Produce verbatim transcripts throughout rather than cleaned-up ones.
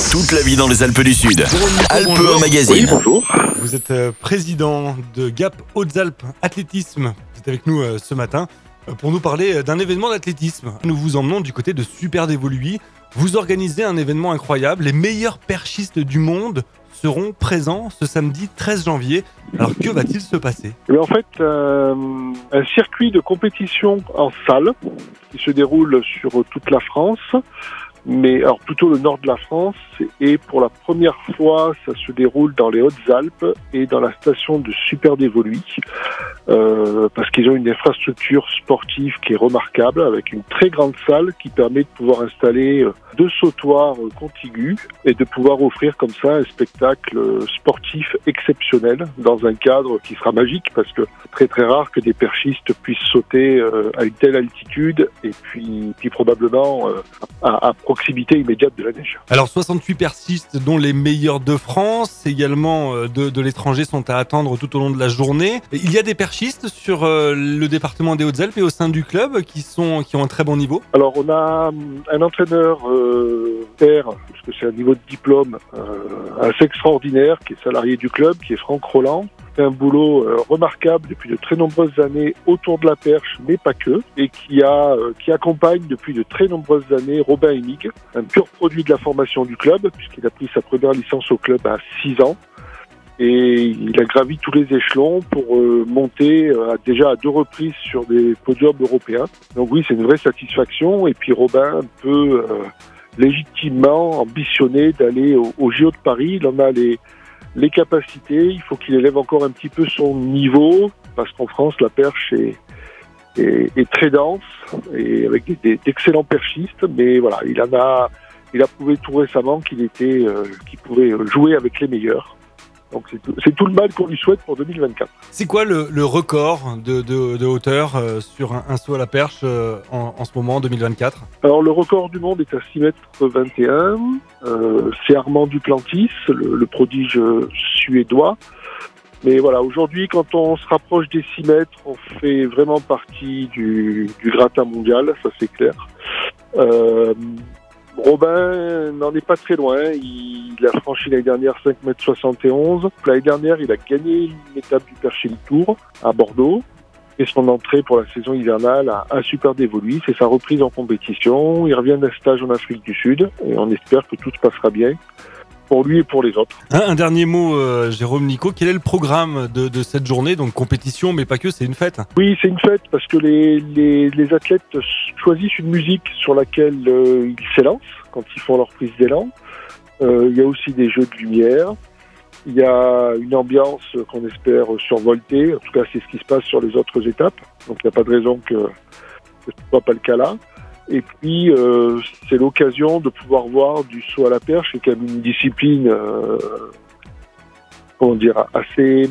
Toute la vie dans les Alpes du Sud. Alpes un Oui, magazine. bonjour. Vous êtes euh, président de Gap Hautes-Alpes Athlétisme. Vous êtes avec nous euh, ce matin euh, pour nous parler euh, d'un événement d'athlétisme. Nous vous emmenons du côté de Super d'Evoluy. Vous organisez un événement incroyable. Les meilleurs perchistes du monde seront présents ce samedi treize janvier. Alors que va-t-il se passer ? Mais en fait, euh, un circuit de compétition en salle qui se déroule sur toute la France, mais alors plutôt le nord de la France, et pour la première fois, ça se déroule dans les Hautes-Alpes et dans la station de Super d'Evoluy, euh, parce qu'ils ont une infrastructure sportive qui est remarquable, avec une très grande salle qui permet de pouvoir installer deux sautoirs contigus et de pouvoir offrir comme ça un spectacle sportif exceptionnel dans un cadre qui sera magique, parce que c'est très très rare que des perchistes puissent sauter à une telle altitude et puis, puis probablement à, à proximité immédiate de la neige. Alors soixante-huit perchistes dont les meilleurs de France, également de, de l'étranger, sont à attendre tout au long de la journée. Il y a des perchistes sur euh, le département des Hautes-Alpes et au sein du club qui, sont, qui ont un très bon niveau. Alors on a un entraîneur euh, père, parce que c'est un niveau de diplôme euh, assez extraordinaire, qui est salarié du club, qui est Franck Roland. C'est un boulot euh, remarquable depuis de très nombreuses années autour de la perche, mais pas que, et qui a euh, qui accompagne depuis de très nombreuses années Robin Emig, un pur produit de la formation du club, puisqu'il a pris sa première licence au club à six ans. Et il a gravi tous les échelons pour euh, monter euh, déjà à deux reprises sur des podiums européens. Donc oui, c'est une vraie satisfaction. Et puis Robin peut euh, légitimement ambitionner d'aller au, au J O de Paris. Il en a les, les capacités. Il faut qu'il élève encore un petit peu son niveau, parce qu'en France, la perche est, est, est très dense et avec des, des, d'excellents perchistes. Mais voilà, il en a, il a prouvé tout récemment qu'il était, euh, qu'il pouvait jouer avec les meilleurs. Donc c'est tout, c'est tout le mal qu'on lui souhaite pour deux mille vingt-quatre. C'est quoi le, le record de, de, de hauteur euh, sur un, un saut à la perche euh, en, en ce moment, en deux mille vingt-quatre ? Alors le record du monde est à six mètres vingt et un. Euh, c'est Armand Duplantis, le, le prodige suédois. Mais voilà, aujourd'hui, quand on se rapproche des six mètres, on fait vraiment partie du, du gratin mondial, ça c'est clair. Euh, Robin n'en est pas très loin. Il a franchi l'année dernière cinq mètres soixante et onze. L'année dernière, il a gagné une étape du Perchélie Tour à Bordeaux. Et son entrée pour la saison hivernale à, à Super d'Evoluy, c'est sa reprise en compétition. Il revient d'un stage en Afrique du Sud et on espère que tout se passera bien pour lui et pour les autres. Un, un dernier mot, euh, Jérôme Nico. Quel est le programme de, de cette journée ? Donc compétition, mais pas que, c'est une fête. Oui, c'est une fête parce que les, les, les athlètes choisissent une musique sur laquelle euh, ils s'élancent quand ils font leur prise d'élan. Euh, il y a aussi des jeux de lumière. Il y a une ambiance qu'on espère survoltée. En tout cas, c'est ce qui se passe sur les autres étapes. Donc, il n'y a pas de raison que, que ce ne soit pas le cas là. Et puis, euh, c'est l'occasion de pouvoir voir du saut à la perche, qui est quand même une discipline, euh, comment dire, assez,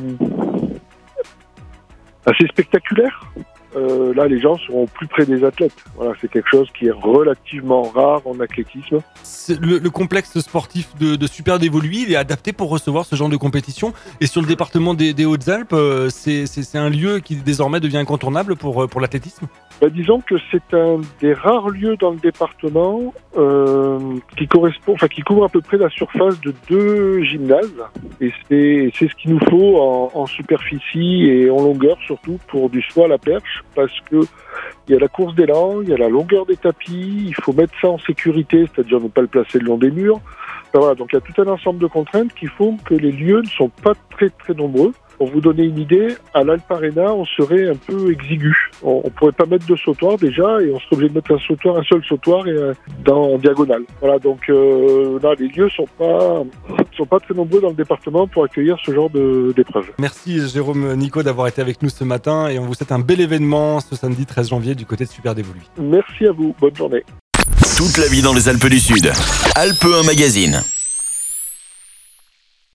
assez spectaculaire. Euh, là, les gens seront plus près des athlètes. Voilà, c'est quelque chose qui est relativement rare en athlétisme. C'est le, le complexe sportif de, de Super d'Evoluy, il est adapté pour recevoir ce genre de compétition. Et sur le département des, des Hautes-Alpes, euh, c'est, c'est, c'est un lieu qui désormais devient incontournable pour, pour l'athlétisme ? Ben, disons que c'est un des rares lieux dans le département euh, qui correspond, enfin qui couvre à peu près la surface de deux gymnases. Et c'est, c'est ce qu'il nous faut en, en superficie et en longueur surtout pour du saut à la perche, parce que il y a la course d'élan, il y a la longueur des tapis, il faut mettre ça en sécurité, c'est-à-dire ne pas le placer le long des murs. Enfin, voilà, donc il y a tout un ensemble de contraintes qui font que les lieux ne sont pas très très nombreux. Pour vous donner une idée, à l'Alp Arena, on serait un peu exigu. On ne pourrait pas mettre de sautoir déjà, et on serait obligé de mettre un sautoir, un seul sautoir et un, dans, en diagonale. Voilà, donc euh, là, les lieux sont pas sont pas très nombreux dans le département pour accueillir ce genre de, d'épreuves. Merci Jérôme Nico d'avoir été avec nous ce matin, et on vous souhaite un bel événement ce samedi treize janvier du côté de Super d'Evoluy. Merci à vous, bonne journée. Toute la vie dans les Alpes du Sud. Alpes un magazine.